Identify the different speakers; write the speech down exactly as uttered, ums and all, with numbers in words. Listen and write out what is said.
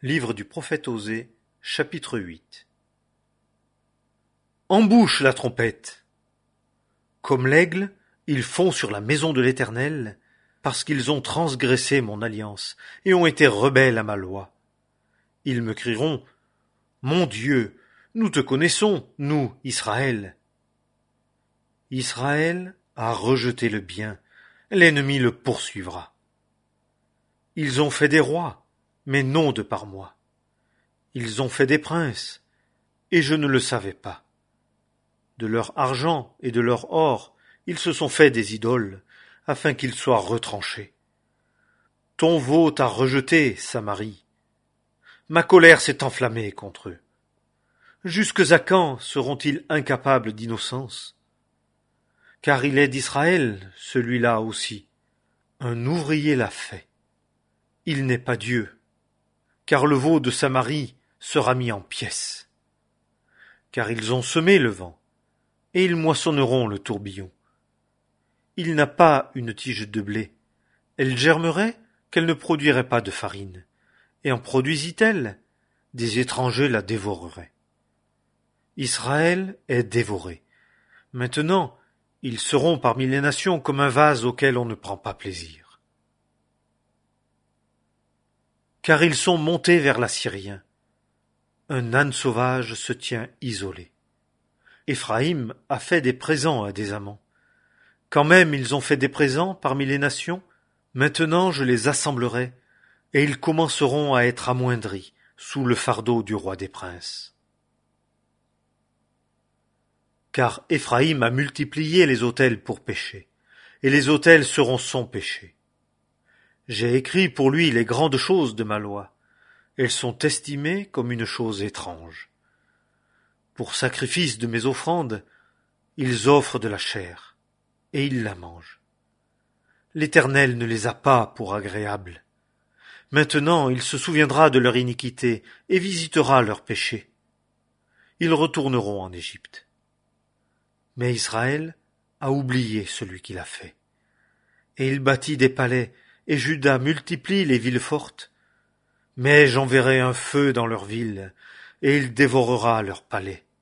Speaker 1: Livre du prophète Osée, chapitre huit. Embouche la trompette! Comme l'aigle, ils font sur la maison de l'Éternel, parce qu'ils ont transgressé mon alliance et ont été rebelles à ma loi. Ils me crieront: Mon Dieu, nous te connaissons, nous, Israël. Israël a rejeté le bien, l'ennemi le poursuivra. Ils ont fait des rois, mais non de par moi. Ils ont fait des princes, et je ne le savais pas. De leur argent et de leur or, ils se sont fait des idoles, afin qu'ils soient retranchés. Ton veau t'a rejeté, Samarie. Ma colère s'est enflammée contre eux. Jusque à quand seront-ils incapables d'innocence? Car il est d'Israël, celui-là aussi. Un ouvrier l'a fait. Il n'est pas Dieu. Car le veau de Samarie sera mis en pièces. Car ils ont semé le vent, et ils moissonneront le tourbillon. Il n'a pas une tige de blé. Elle germerait qu'elle ne produirait pas de farine. Et en produisit-elle? Des étrangers la dévoreraient. Israël est dévoré. Maintenant, ils seront parmi les nations comme un vase auquel on ne prend pas plaisir. Car ils sont montés vers l'Assyrien. Un âne sauvage se tient isolé. Éphraïm a fait des présents à des amants. Quand même ils ont fait des présents parmi les nations, maintenant je les assemblerai, et ils commenceront à être amoindris sous le fardeau du roi des princes. Car Éphraïm a multiplié les autels pour pécher, et les autels seront son péché. J'ai écrit pour lui les grandes choses de ma loi. Elles sont estimées comme une chose étrange. Pour sacrifice de mes offrandes, ils offrent de la chair, et ils la mangent. L'Éternel ne les a pas pour agréables. Maintenant il se souviendra de leur iniquité et visitera leurs péchés. Ils retourneront en Égypte. Mais Israël a oublié celui qui l'a fait. Et il bâtit des palais, et Juda multiplie les villes fortes. Mais j'enverrai un feu dans leurs villes, et il dévorera leurs palais.